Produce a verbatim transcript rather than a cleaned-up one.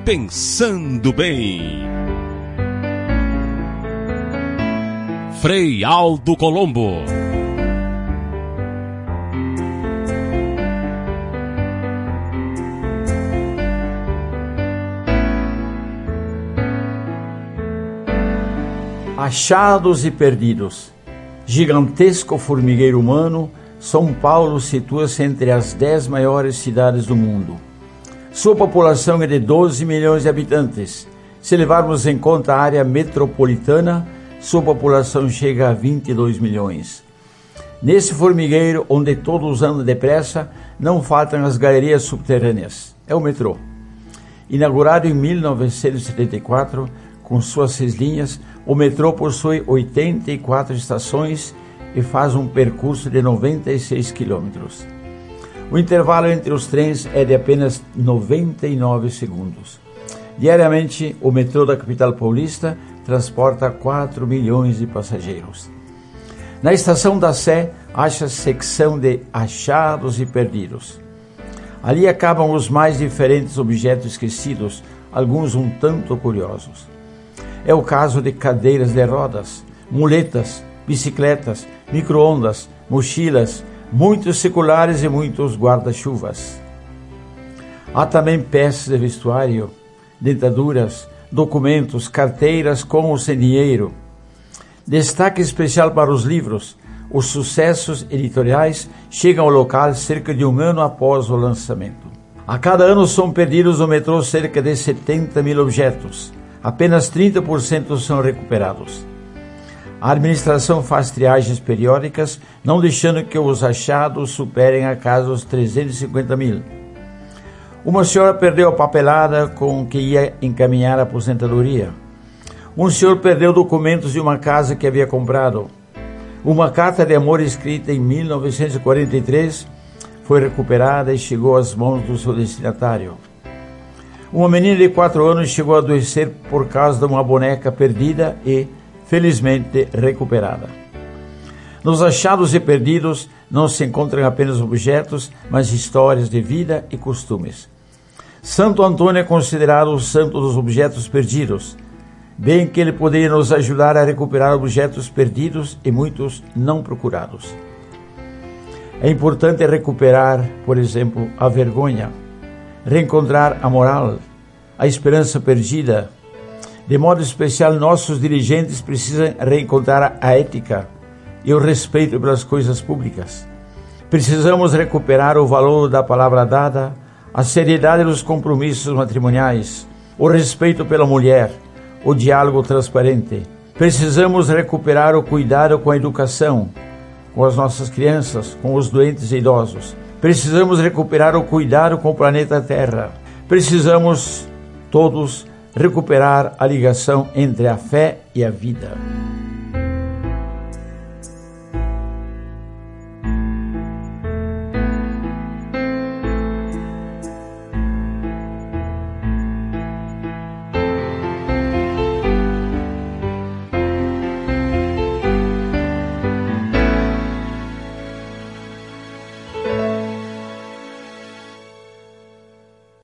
Pensando Bem. Frei Aldo Colombo. Achados e perdidos. Gigantesco formigueiro humano, São Paulo situa-se entre as dez maiores cidades do mundo. Sua população é de doze milhões de habitantes. Se levarmos em conta a área metropolitana, sua população chega a vinte e dois milhões. Nesse formigueiro, onde todos andam depressa, não faltam as galerias subterrâneas. É o metrô. Inaugurado em mil novecentos e setenta e quatro, com suas seis linhas, o metrô possui oitenta e quatro estações e faz um percurso de noventa e seis quilômetros. O intervalo entre os trens é de apenas noventa e nove segundos. Diariamente, o metrô da capital paulista transporta quatro milhões de passageiros. Na estação da Sé, acha-se secção de achados e perdidos. Ali acabam os mais diferentes objetos esquecidos, alguns um tanto curiosos. É o caso de cadeiras de rodas, muletas, bicicletas, micro-ondas, mochilas, muitos seculares e muitos guarda-chuvas. Há também peças de vestuário, dentaduras, documentos, carteiras com ou sem dinheiro. Destaque especial para os livros. Os sucessos editoriais chegam ao local cerca de um ano após o lançamento. A cada ano são perdidos no metrô cerca de setenta mil objetos. Apenas trinta por cento são recuperados. A administração faz triagens periódicas, não deixando que os achados superem a casa os trezentos e cinquenta mil. Uma senhora perdeu a papelada com que ia encaminhar a aposentadoria. Um senhor perdeu documentos de uma casa que havia comprado. Uma carta de amor escrita em mil novecentos e quarenta e três foi recuperada e chegou às mãos do seu destinatário. Uma menina de quatro anos chegou a adoecer por causa de uma boneca perdida e, felizmente, recuperada. Nos achados e perdidos não se encontram apenas objetos, mas histórias de vida e costumes. Santo Antônio é considerado o santo dos objetos perdidos, bem que ele poderia nos ajudar a recuperar objetos perdidos e muitos não procurados. É importante recuperar, por exemplo, a vergonha, reencontrar a moral, a esperança perdida. De modo especial, nossos dirigentes precisam reencontrar a ética e o respeito pelas coisas públicas. Precisamos recuperar o valor da palavra dada, a seriedade dos compromissos matrimoniais, o respeito pela mulher, o diálogo transparente. Precisamos recuperar o cuidado com a educação, com as nossas crianças, com os doentes e idosos. Precisamos recuperar o cuidado com o planeta Terra. Precisamos todos recuperar a ligação entre a fé e a vida.